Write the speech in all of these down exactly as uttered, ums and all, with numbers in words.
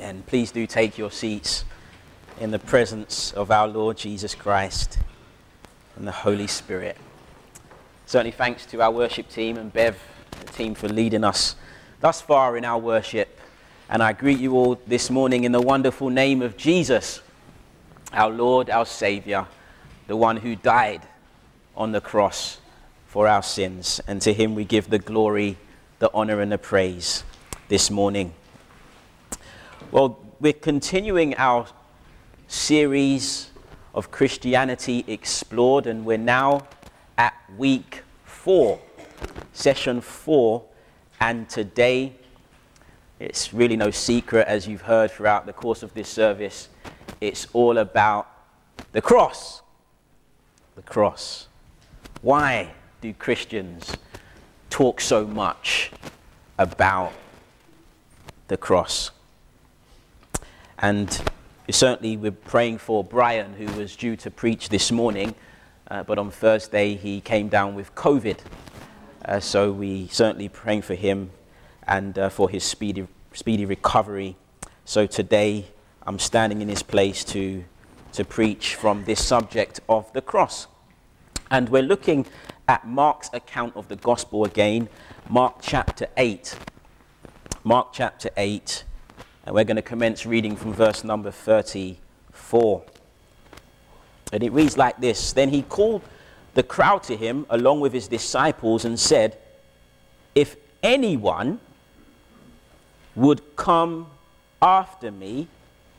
Amen. Please do take your seats in the presence of our Lord Jesus Christ and the Holy Spirit. Certainly thanks to our worship team and Bev, the team, for leading us thus far in our worship. And I greet you all this morning in the wonderful name of Jesus, our Lord, our Saviour, the one who died on the cross for our sins. And to him we give the glory, the honour and the praise this morning. Well, we're continuing our series of Christianity Explored, and we're now at week four, session four, and today, it's really no secret, as you've heard throughout the course of this service, it's all about the cross. The cross. Why do Christians talk so much about the cross? And certainly we're praying for Brian, who was due to preach this morning, uh, but on Thursday he came down with COVID. Uh, so we certainly praying for him and uh, for his speedy speedy recovery. So today I'm standing in his place to to preach from this subject of the cross. And we're looking at Mark's account of the gospel again, Mark chapter eight. Mark chapter eight. And we're going to commence reading from verse number thirty-four. And it reads like this: Then he called the crowd to him along with his disciples and said, "If anyone would come after me,"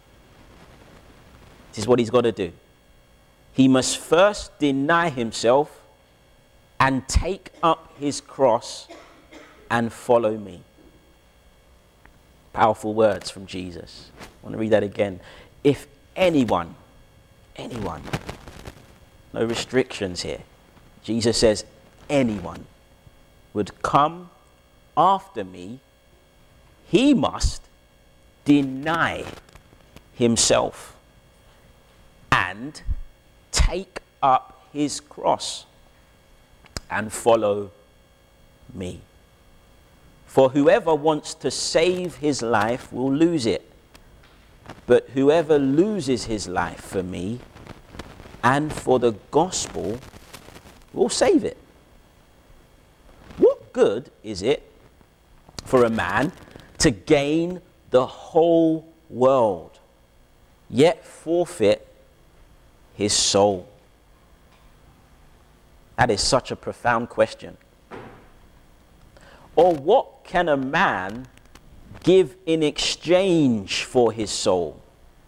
this is what he's got to do. "He must first deny himself and take up his cross and follow me." Powerful words from Jesus. I want to read that again. If anyone, anyone, no restrictions here. Jesus says, anyone would come after me, he must deny himself and take up his cross and follow me. For whoever wants to save his life will lose it, but whoever loses his life for me and for the gospel will save it. What good is it for a man to gain the whole world, yet forfeit his soul? That is such a profound question. Or what can a man give in exchange for his soul?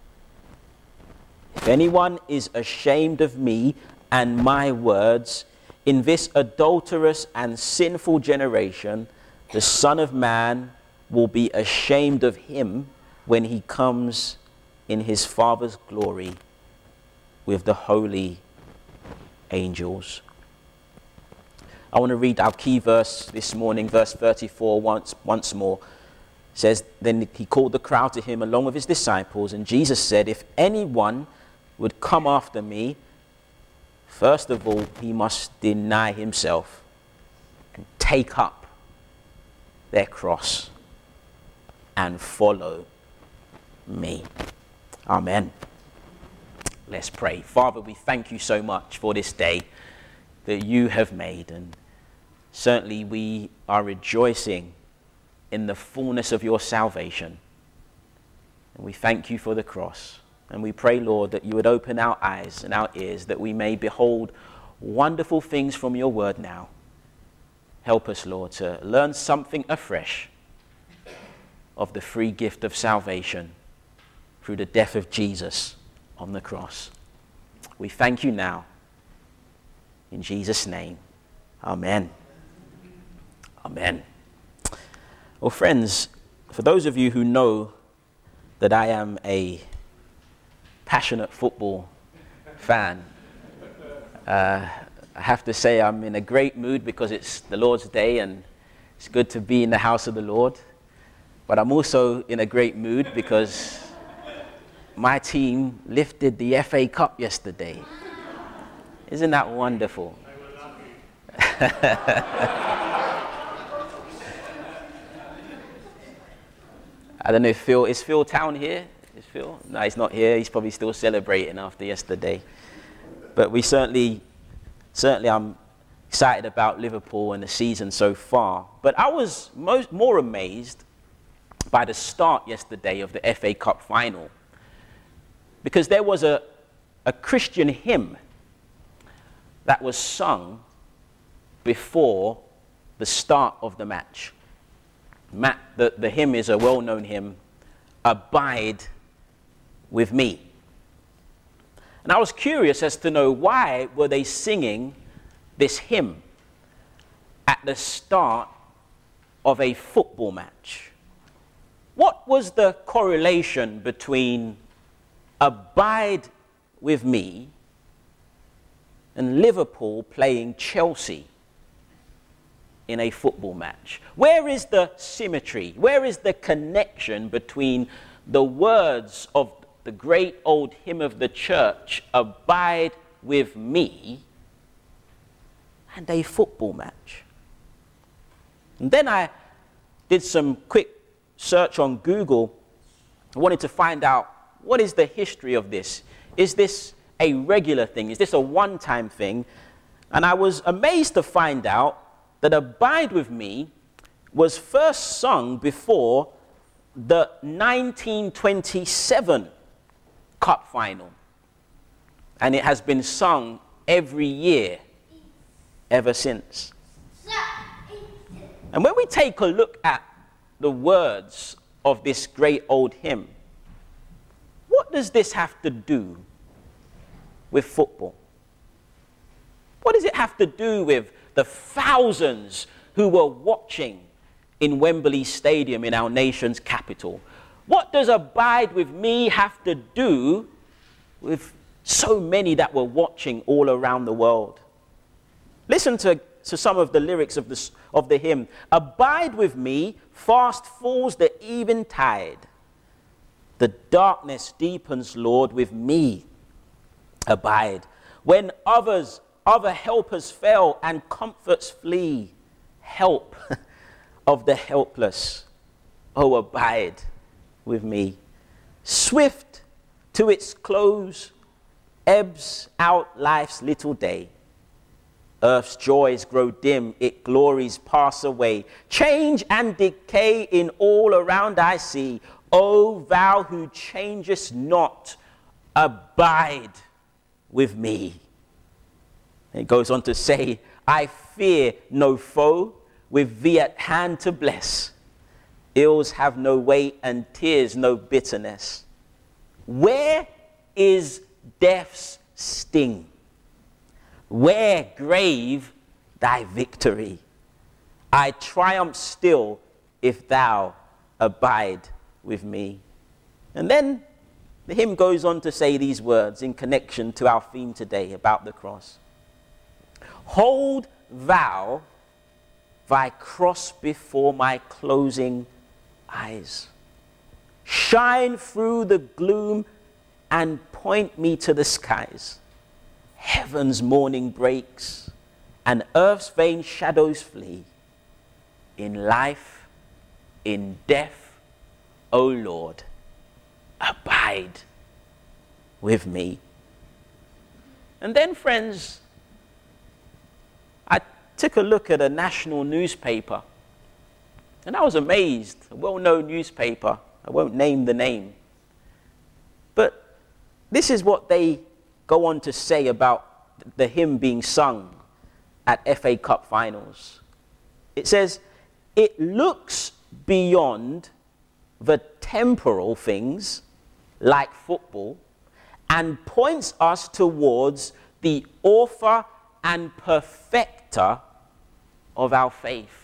If anyone is ashamed of me and my words in this adulterous and sinful generation, the Son of Man will be ashamed of him when he comes in his Father's glory with the holy angels. I want to read our key verse this morning, verse thirty-four, once, once more. It says, Then he called the crowd to him along with his disciples, and Jesus said, if anyone would come after me, first of all, he must deny himself and take up their cross and follow me. Amen. Let's pray. Father, we thank you so much for this day that you have made, and certainly we are rejoicing in the fullness of your salvation, and we thank you for the cross, and we pray, Lord, that you would open our eyes and our ears that we may behold wonderful things from your word now. Help us, Lord, to learn something afresh of the free gift of salvation through the death of Jesus on the cross. We thank you now. In Jesus' name, amen. Amen. Well, friends, for those of you who know that I am a passionate football fan, uh, I have to say I'm in a great mood because it's the Lord's Day and it's good to be in the house of the Lord. But I'm also in a great mood because my team lifted the F A Cup yesterday. Isn't that wonderful? I don't know if Phil, is Phil Town here? Is Phil? No, he's not here. He's probably still celebrating after yesterday. But we certainly, certainly I'm excited about Liverpool and the season so far. But I was most, more amazed by the start yesterday of the F A Cup final, because there was a, a Christian hymn that was sung before the start of the match. Matt, the, the hymn is a well-known hymn, Abide with Me. And I was curious as to know, why were they singing this hymn at the start of a football match? What was the correlation between Abide with Me and Liverpool playing Chelsea in a football match? Where is the symmetry? Where is the connection between the words of the great old hymn of the church, Abide with Me, and a football match? And then I did some quick search on Google. I wanted to find out, what is the history of this? Is this a regular thing? Is this a one-time thing? And I was amazed to find out that Abide with Me was first sung before the nineteen twenty-seven Cup final. And it has been sung every year ever since. And when we take a look at the words of this great old hymn, what does this have to do with football? What does it have to do with the thousands who were watching in Wembley Stadium in our nation's capital? What does Abide with Me have to do with so many that were watching all around the world? Listen to, to some of the lyrics of, this, of the hymn. Abide with me, fast falls the eventide. The darkness deepens, Lord, with me abide. When others, other helpers fail and comforts flee, help of the helpless, oh, abide with me. Swift to its close, ebbs out life's little day. Earth's joys grow dim, its glories pass away. Change and decay in all around I see. O thou who changest not, abide with me. It goes on to say, I fear no foe, with thee at hand to bless. Ills have no weight and tears no bitterness. Where is death's sting? Where, grave, thy victory? I triumph still if thou abide with me. And then the hymn goes on to say these words in connection to our theme today about the cross. Hold thou thy cross before my closing eyes. Shine through the gloom and point me to the skies. Heaven's morning breaks and earth's vain shadows flee. In life, in death, O Lord, abide with me. And then, friends, I took a look at a national newspaper, and I was amazed. A well-known newspaper. I won't name the name. But this is what they go on to say about the hymn being sung at F A Cup finals. It says, it looks beyond the temporal things like football and points us towards the author and perfecter of our faith.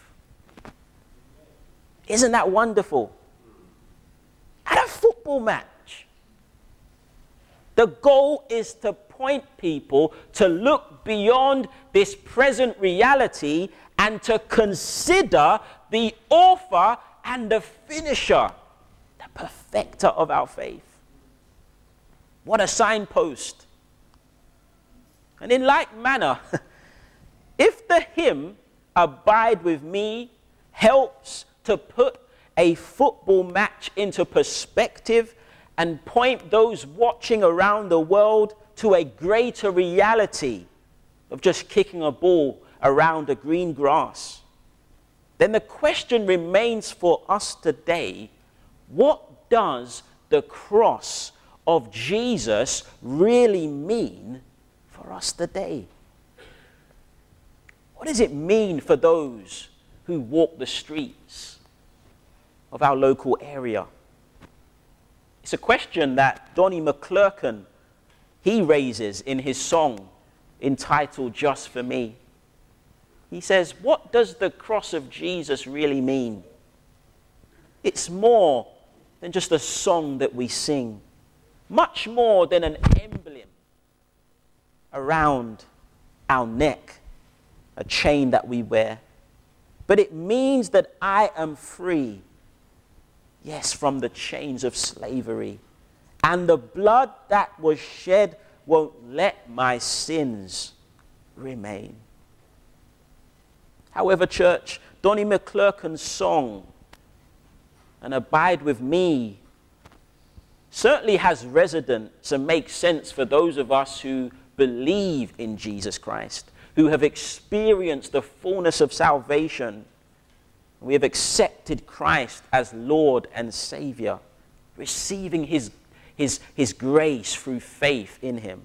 Isn't that wonderful? At a football match, the goal is to point people to look beyond this present reality and to consider the author and the finisher, the perfecter of our faith. What a signpost. And in like manner, if the hymn, Abide with Me, helps to put a football match into perspective and point those watching around the world to a greater reality of just kicking a ball around the green grass, then the question remains for us today: what does the cross of Jesus really mean for us today? What does it mean for those who walk the streets of our local area? It's a question that Donnie McClurkin, he raises in his song entitled Just For Me. He says, what does the cross of Jesus really mean? It's more than just a song that we sing, much more than an emblem around our neck, a chain that we wear. But it means that I am free, yes, from the chains of slavery. And the blood that was shed won't let my sins remain. However, church, Donnie McClurkin's song, And Abide With Me, certainly has resonance and makes sense for those of us who believe in Jesus Christ, who have experienced the fullness of salvation. We have accepted Christ as Lord and Savior, receiving his, his, his grace through faith in him.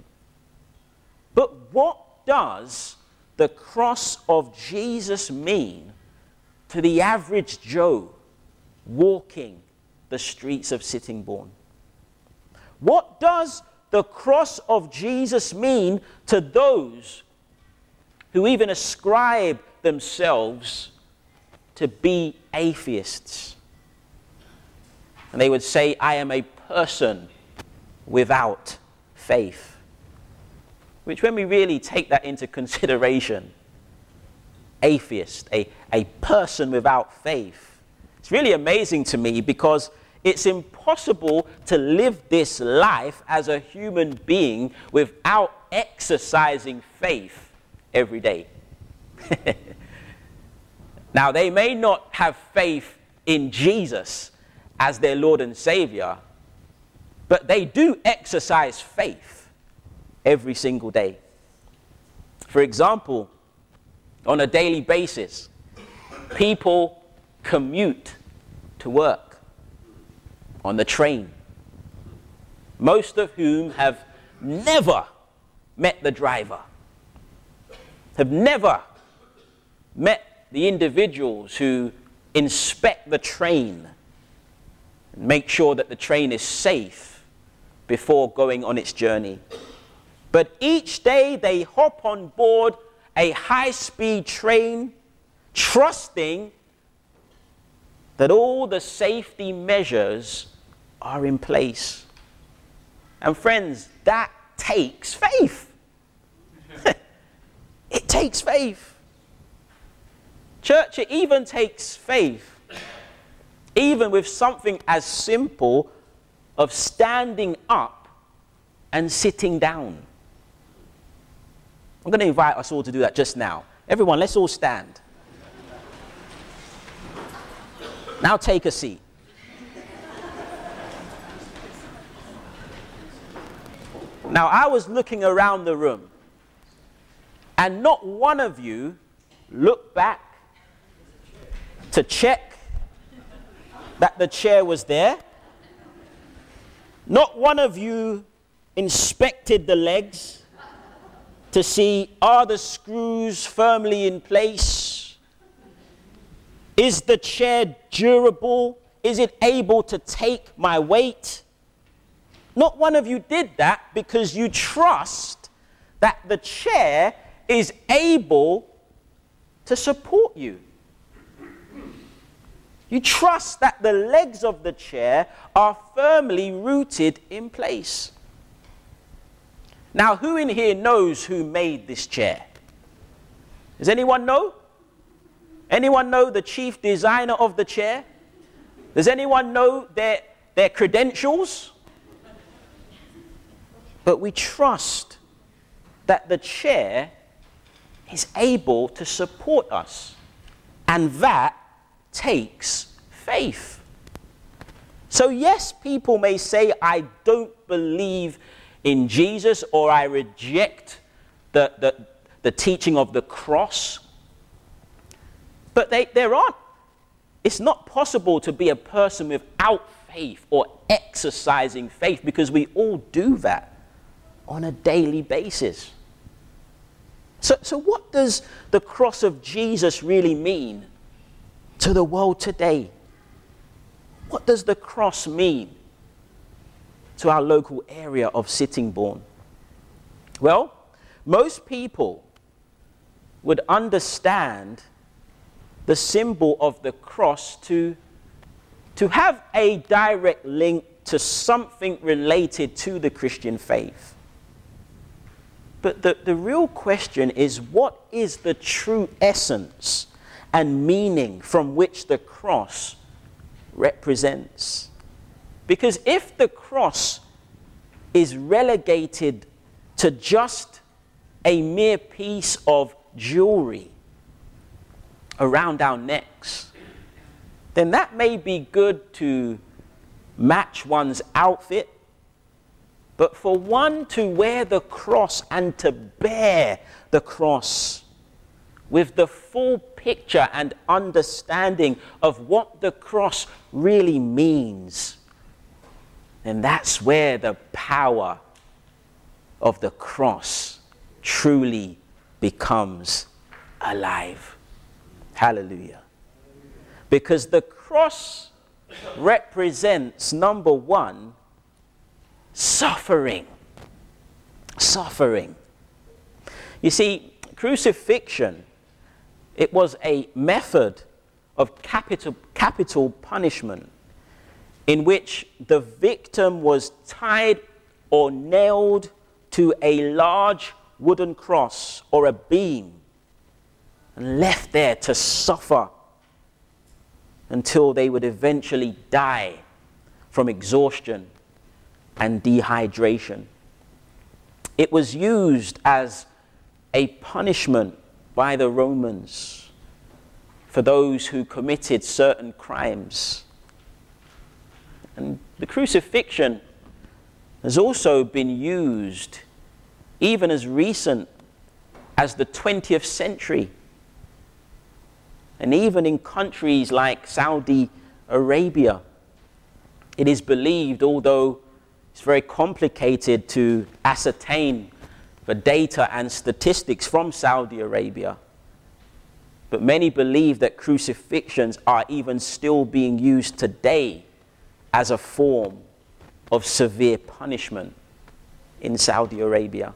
But what does the cross of Jesus mean to the average Joe walking the streets of Sittingbourne? What does the cross of Jesus mean to those who even ascribe themselves to be atheists? And they would say, I am a person without faith. Which, when we really take that into consideration, atheist, a, a person without faith, it's really amazing to me, because it's impossible to live this life as a human being without exercising faith every day. Now, they may not have faith in Jesus as their Lord and Savior, but they do exercise faith every single day. For example, on a daily basis, people commute to work on the train, most of whom have never met the driver, have never met the individuals who inspect the train and make sure that the train is safe before going on its journey. But each day they hop on board a high-speed train, trusting that all the safety measures are in place. And friends, that takes faith. It takes faith. Church, it even takes faith, even with something as simple of standing up and sitting down. I'm going to invite us all to do that just now. Everyone, let's all stand. Now take a seat. Now, I was looking around the room, and not one of you looked back to check that the chair was there. Not one of you inspected the legs to see, are the screws firmly in place? Is the chair durable? Is it able to take my weight? Not one of you did that, because you trust that the chair is able to support you. You trust that the legs of the chair are firmly rooted in place. Now, who in here knows who made this chair? Does anyone know? Anyone know the chief designer of the chair? Does anyone know their, their credentials? But we trust that the chair is able to support us. And that takes faith. So yes, people may say, I don't believe in Jesus, or I reject the, the, the teaching of the cross. But they, there aren't, it's not possible to be a person without faith or exercising faith, because we all do that on a daily basis. So, so what does the cross of Jesus really mean to the world today? What does the cross mean to our local area of Sittingbourne? Well, most people would understand the symbol of the cross to, to have a direct link to something related to the Christian faith. But the, the real question is, what is the true essence and meaning from which the cross represents? Because if the cross is relegated to just a mere piece of jewelry around our necks, then that may be good to match one's outfit. But for one to wear the cross and to bear the cross with the full picture and understanding of what the cross really means, then that's where the power of the cross truly becomes alive. Hallelujah. Because the cross represents, number one, suffering. Suffering. You see, crucifixion, it was a method of capital, capital punishment in which the victim was tied or nailed to a large wooden cross or a beam and left there to suffer until they would eventually die from exhaustion and dehydration. It was used as a punishment by the Romans for those who committed certain crimes. And the crucifixion has also been used even as recent as the twentieth century. And even in countries like Saudi Arabia, it is believed, although it's very complicated to ascertain the data and statistics from Saudi Arabia, but many believe that crucifixions are even still being used today as a form of severe punishment in Saudi Arabia.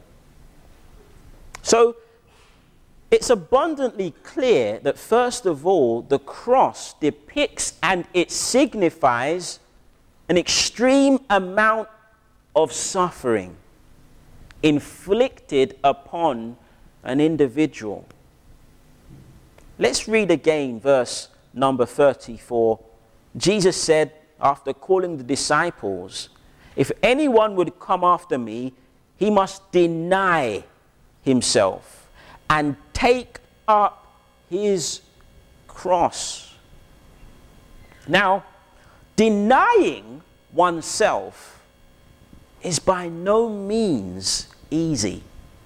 So it's abundantly clear that, first of all, the cross depicts and it signifies an extreme amount of suffering inflicted upon an individual. Let's read again verse number thirty-four. Jesus said, after calling the disciples, "If anyone would come after me, he must deny himself and take up his cross." Now, denying oneself is by no means easy.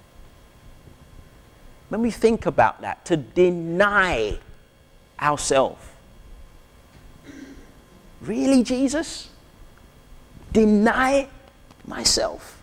When we think about that, to deny ourselves. Really, Jesus? Deny myself?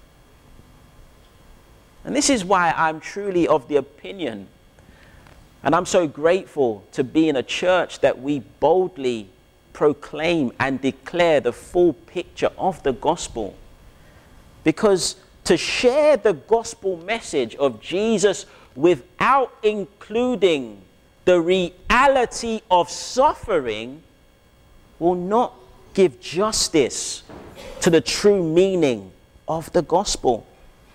And this is why I'm truly of the opinion, and I'm so grateful to be in a church that we boldly proclaim and declare the full picture of the gospel. Because to share the gospel message of Jesus without including the reality of suffering will not give justice to the true meaning of the gospel.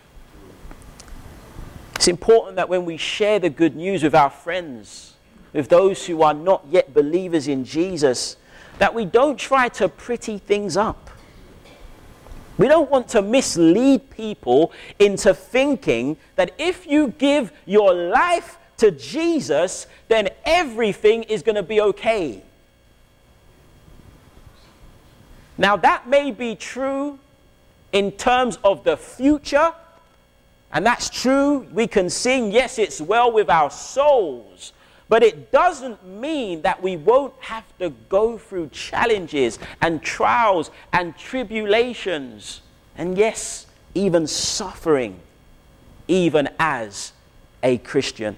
It's important that when we share the good news with our friends, with those who are not yet believers in Jesus, that we don't try to pretty things up. We don't want to mislead people into thinking that if you give your life to Jesus, then everything is going to be okay. Now that may be true in terms of the future, and that's true. We can sing, yes, it's well with our souls, but it doesn't mean that we won't have to go through challenges and trials and tribulations, and yes, even suffering, even as a Christian.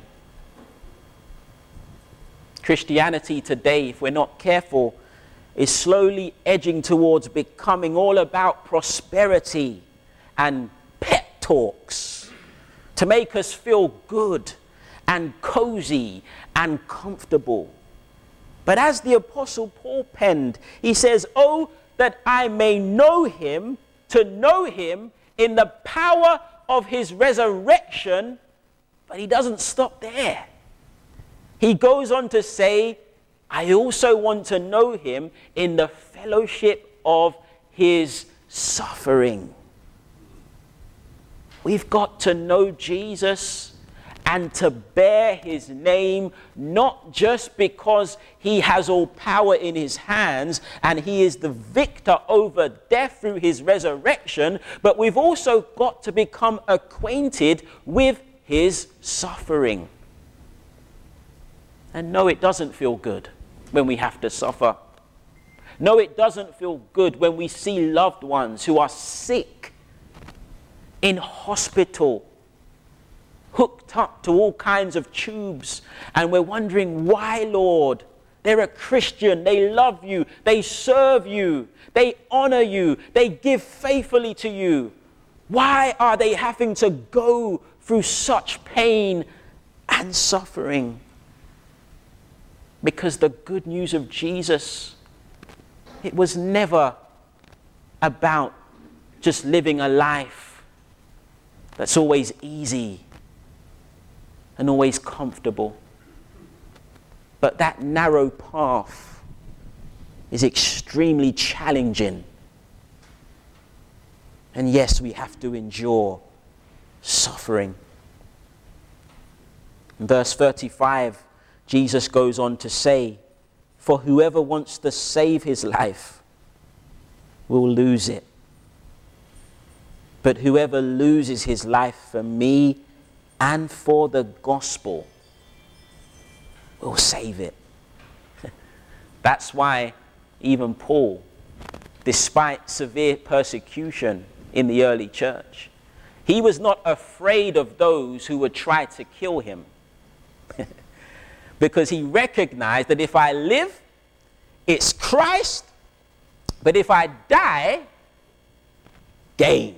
Christianity today, if we're not careful, is slowly edging towards becoming all about prosperity and pep talks to make us feel good and cozy and comfortable. But as the Apostle Paul penned, he says, "Oh, that I may know him, to know him in the power of his resurrection." But he doesn't stop there. He goes on to say, I also want to know him in the fellowship of his suffering. We've got to know Jesus and to bear his name, not just because he has all power in his hands and he is the victor over death through his resurrection, but we've also got to become acquainted with his suffering. And no, it doesn't feel good when we have to suffer. No, it doesn't feel good when we see loved ones who are sick, in hospital, hooked up to all kinds of tubes, and we're wondering, why, Lord? They're a Christian, they love you, they serve you, they honor you, they give faithfully to you. Why are they having to go through such pain and suffering? Because the good news of Jesus, it was never about just living a life that's always easy and always comfortable. But that narrow path is extremely challenging. And yes, we have to endure suffering. In verse thirty-five, Jesus goes on to say, "For whoever wants to save his life will lose it. But whoever loses his life for me and for the gospel will save it." That's why even Paul, despite severe persecution in the early church, he was not afraid of those who would try to kill him. Because he recognized that if I live, it's Christ, but if I die, gain.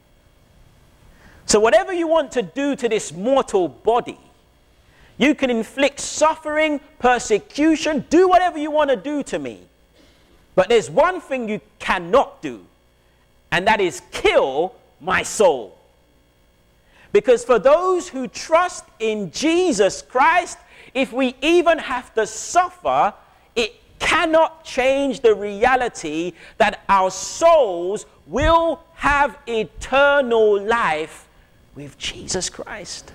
So whatever you want to do to this mortal body, you can inflict suffering, persecution, do whatever you want to do to me. But there's one thing you cannot do, and that is kill my soul. Because for those who trust in Jesus Christ, if we even have to suffer, it cannot change the reality that our souls will have eternal life with Jesus Christ.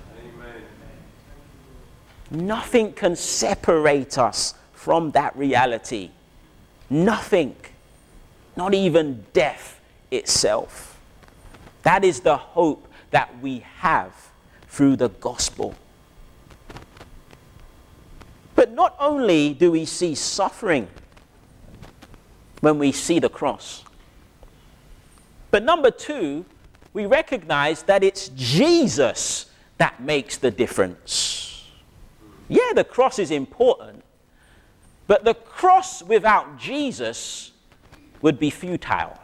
Amen. Nothing can separate us from that reality. Nothing. Not even death itself. That is the hope that we have through the gospel. But not only do we see suffering when we see the cross, but number two, we recognize that it's Jesus that makes the difference. Yeah, the cross is important, but the cross without Jesus would be futile.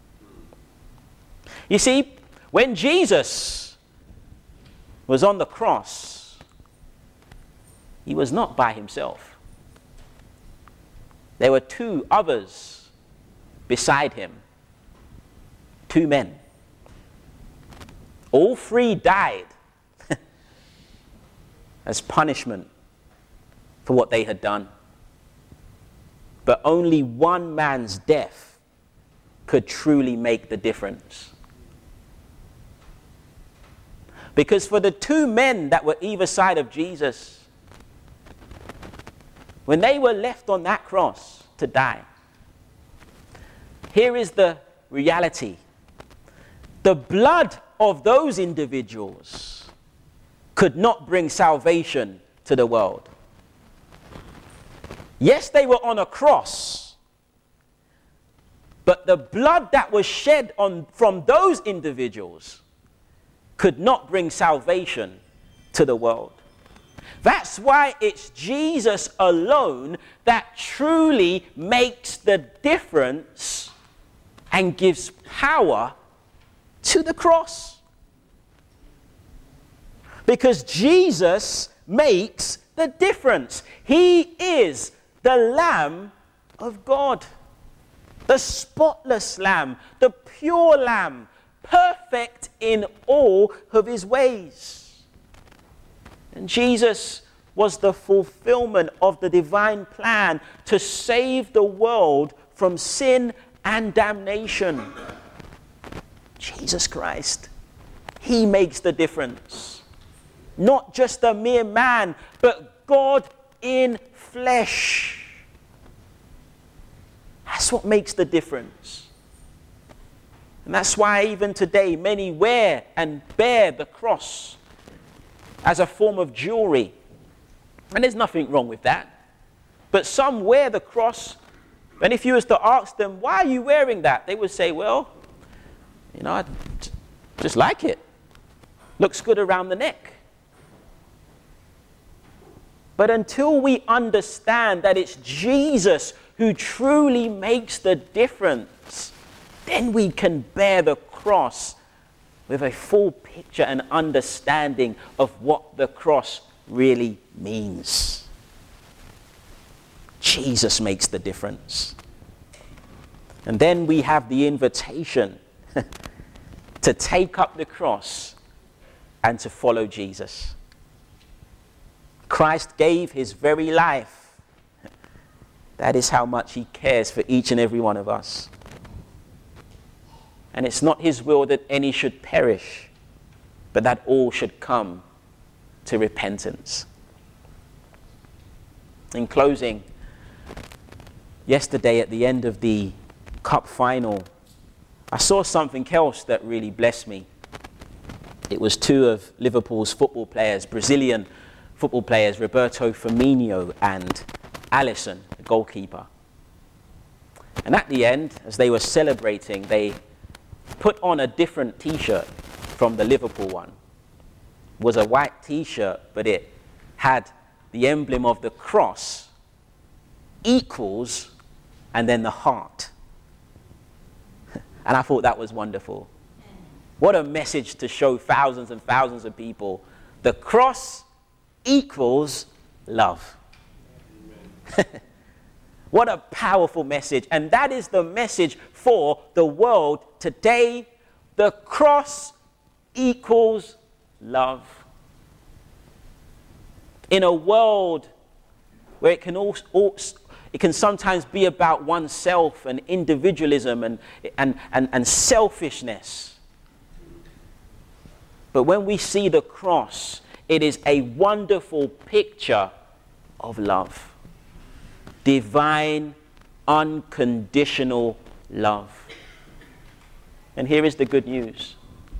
You see, when Jesus was on the cross, he was not by himself. There were two others beside him, two men. All three died as punishment for what they had done. But only one man's death could truly make the difference. Because for the two men that were either side of Jesus, when they were left on that cross to die, here is the reality. The blood of those individuals could not bring salvation to the world. Yes, they were on a cross, but the blood that was shed on from those individuals could not bring salvation to the world. That's why it's Jesus alone that truly makes the difference and gives power to the cross. Because Jesus makes the difference. He is the Lamb of God, the spotless Lamb, the pure Lamb, perfect in all of his ways. And Jesus was the fulfillment of the divine plan to save the world from sin and damnation. Jesus Christ, he makes the difference. Not just a mere man, but God in flesh. That's what makes the difference. And that's why even today many wear and bear the cross as a form of jewelry. And there's nothing wrong with that. But some wear the cross, and if you was to ask them, why are you wearing that? They would say, well, you know, I just like it. Looks good around the neck. But until we understand that it's Jesus who truly makes the difference, then we can bear the cross with a full picture and understanding of what the cross really means. Jesus makes the difference. And then we have the invitation to take up the cross and to follow Jesus. Christ gave his very life. That is how much he cares for each and every one of us. And it's not his will that any should perish, but that all should come to repentance. In closing, yesterday at the end of the cup final, I saw something else that really blessed me. It was two of Liverpool's football players, Brazilian football players, Roberto Firmino and Alisson, the goalkeeper. And at the end, as they were celebrating, they put on a different t-shirt from the Liverpool one. It was a white t-shirt, but it had the emblem of the cross, equals, and then the heart. And I thought that was wonderful. What a message to show thousands and thousands of people. The cross equals love. What a powerful message. And that is the message for the world today. The cross equals love. In a world where it can also, also it can sometimes be about oneself and individualism and, and, and, and selfishness. But when we see the cross, it is a wonderful picture of love. Divine, unconditional love. And here is the good news.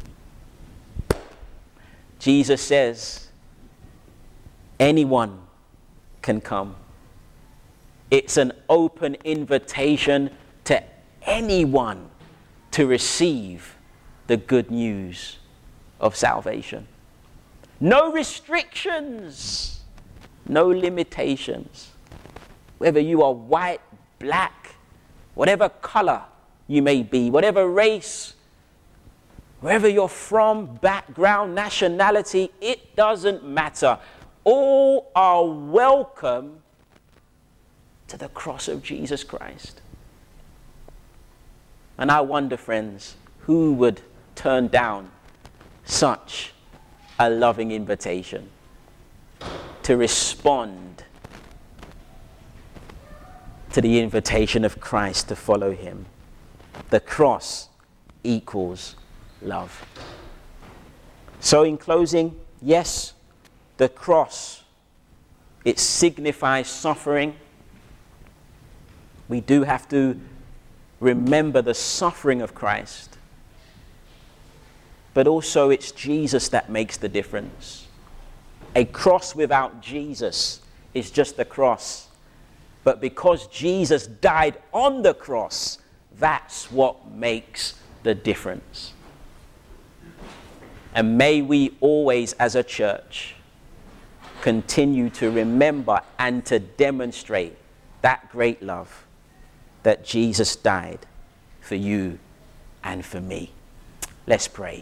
Jesus says, anyone can come. It's an open invitation to anyone to receive the good news of salvation. No restrictions, no limitations. Whether you are white, black, whatever color you may be, whatever race, wherever you're from, background, nationality, it doesn't matter. All are welcome to the cross of Jesus Christ. And I wonder, friends, who would turn down such a loving invitation to respond to the invitation of Christ to follow him? The cross equals love. So in closing, yes, the cross, it signifies suffering. We do have to remember the suffering of Christ. But also it's Jesus that makes the difference. A cross without Jesus is just a cross. But because Jesus died on the cross, that's what makes the difference. And may we always, as a church, continue to remember and to demonstrate that great love that Jesus died for you and for me. Let's pray.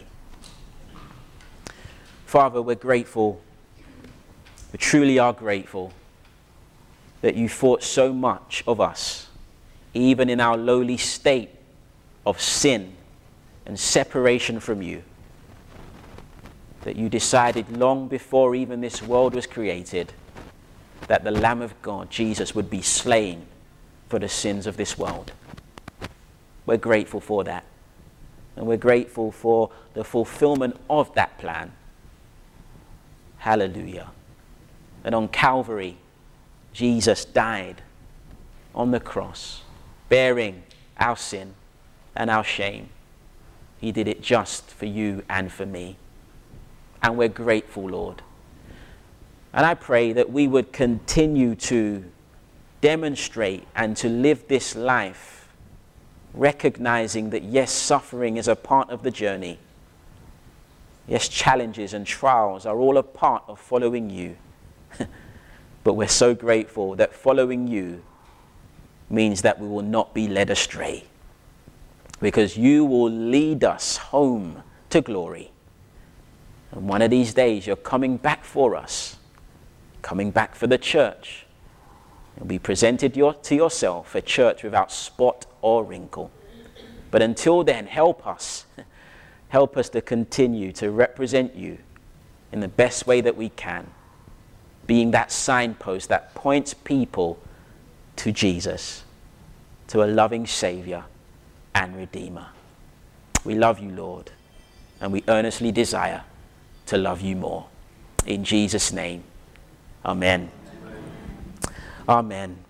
Father, we're grateful. We truly are grateful that you thought so much of us, even in our lowly state of sin and separation from you, that you decided long before even this world was created that the Lamb of God, Jesus, would be slain for the sins of this world. We're grateful for that. And we're grateful for the fulfillment of that plan. Hallelujah. And on Calvary, Jesus died on the cross, bearing our sin and our shame. He did it just for you and for me. And we're grateful, Lord. And I pray that we would continue to demonstrate and to live this life, recognizing that yes, suffering is a part of the journey. Yes, challenges and trials are all a part of following you. But we're so grateful that following you means that we will not be led astray, because you will lead us home to glory. And one of these days you're coming back for us, coming back for the church. You'll be presented your, to yourself a church without spot or wrinkle. But until then, help us. Help us to continue to represent you in the best way that we can, being that signpost that points people to Jesus, to a loving Savior and Redeemer. We love you, Lord, and we earnestly desire to love you more. In Jesus' name, amen. Amen. Amen.